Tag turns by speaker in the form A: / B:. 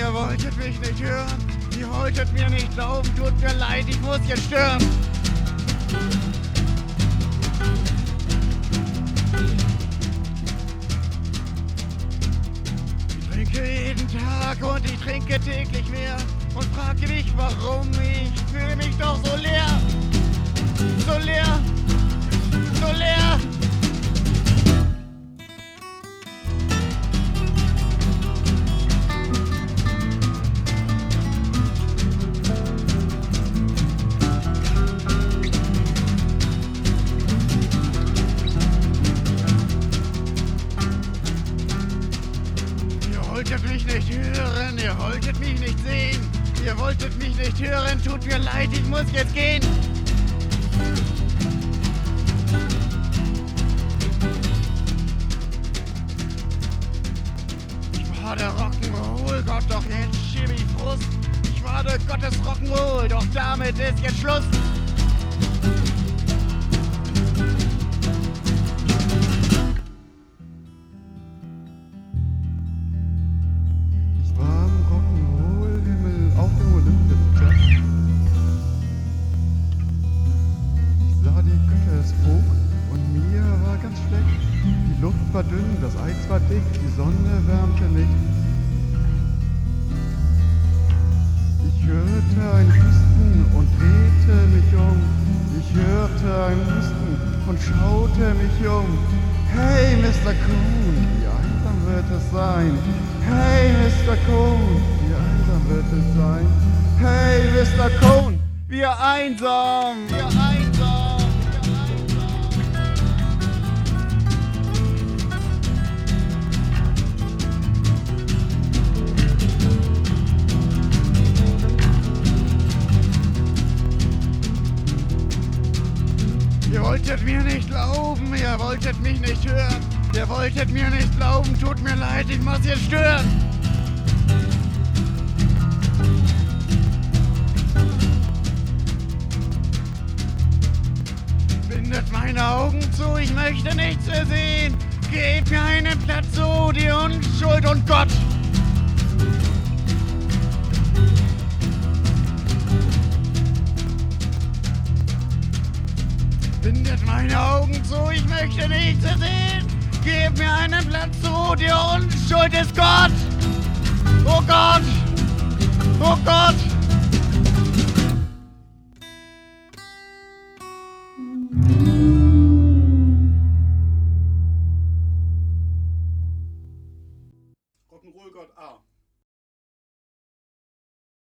A: Ihr wolltet mich nicht hören, ihr wolltet mir nicht glauben, tut mir leid, ich muss jetzt stören. Ich trinke jeden Tag und ich trinke täglich mehr und frage mich warum, ich fühle mich doch so leer. So leer, so leer. Ihr wolltet mich nicht hören, ihr wolltet mich nicht sehen, ihr wolltet mich nicht hören, tut mir leid, ich muss jetzt gehen. Ich war der Rock'n'Roll, Gott, doch jetzt schieb ich Frust. Ich war der Gottes Rock'n'Roll, doch damit ist jetzt Schluss.
B: Und mir war ganz schlecht. Die Luft war dünn, das Eis war dick, die Sonne wärmte nicht. Ich hörte ein Husten und drehte mich um. Ich hörte ein Husten und schaute mich um. Hey, Mr. Coon, wie einsam wird es sein? Hey, Mr. Coon, wie einsam wird es sein? Hey, Mr. Coon,
A: wie einsam, wie einsam. Ihr wolltet mir nicht glauben, ihr wolltet mich nicht hören. Ihr wolltet mir nicht glauben, tut mir leid, ich muss jetzt stören. Bindet meine Augen zu, ich möchte nichts mehr sehen. Gebt mir einen Platz, so die Unschuld und Gott. Bindet meine Augen zu, ich möchte nichts mehr sehen. Gib mir einen Platz zu, die Unschuld ist Gott. Oh Gott, oh Gott.